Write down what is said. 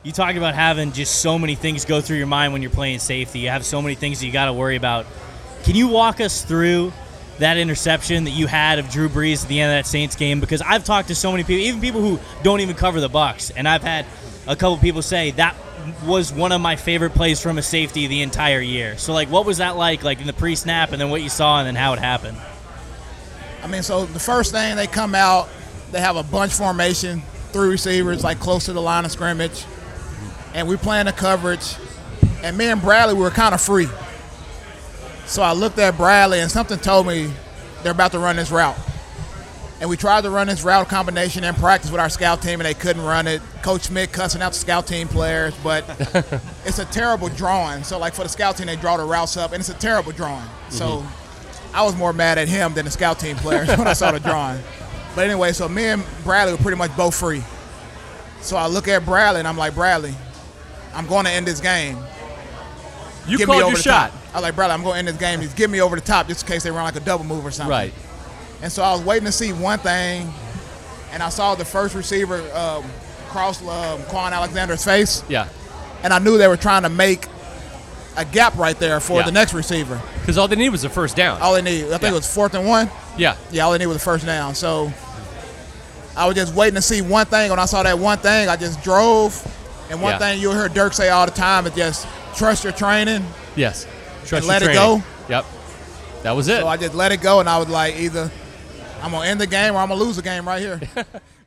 You talk about having just so many things go through your mind when you're playing safety. You have so many things that you got to worry about. Can you walk us through that interception that you had of Drew Brees at the end of that Saints game? Because I've talked to so many people, even people who don't even cover the Bucs, and I've had a couple people say that was one of my favorite plays from a safety the entire year. So, what was that like in the pre-snap, and then what you saw, and then how it happened? I mean, so the first thing, they come out, they have a bunch formation, 3 receivers, close to the line of scrimmage, and we playing the coverage, and me and Bradley were kind of free. So I looked at Bradley, and something told me they're about to run this route. And we tried to run this route combination in practice with our scout team, and they couldn't run it. Coach Smith cussing out the scout team players, but it's a terrible drawing. So, for the scout team, they draw the routes up, and it's a terrible drawing. So I was more mad at him than the scout team players when I saw the drawing. But anyway, so me and Bradley were pretty much both free. So I look at Bradley, and I'm like, Bradley, I'm going to end this game. You called your shot. I was like, Bradley, I'm going to end this game. Just give me over the top just in case they run a double move or something. Right. And so I was waiting to see one thing, and I saw the first receiver cross Quan Alexander's face. Yeah. And I knew they were trying to make a gap right there for the next receiver. Because all they need was a first down. All they need. I think it was 4th and 1. Yeah. Yeah, all they need was a first down. So I was just waiting to see one thing. When I saw that one thing, I just drove. And one thing you'll hear Dirk say all the time is just trust your training. Yes. Trust and let it go. Yep. That was it. So I just let it go, and I was like, either I'm going to end the game or I'm going to lose the game right here.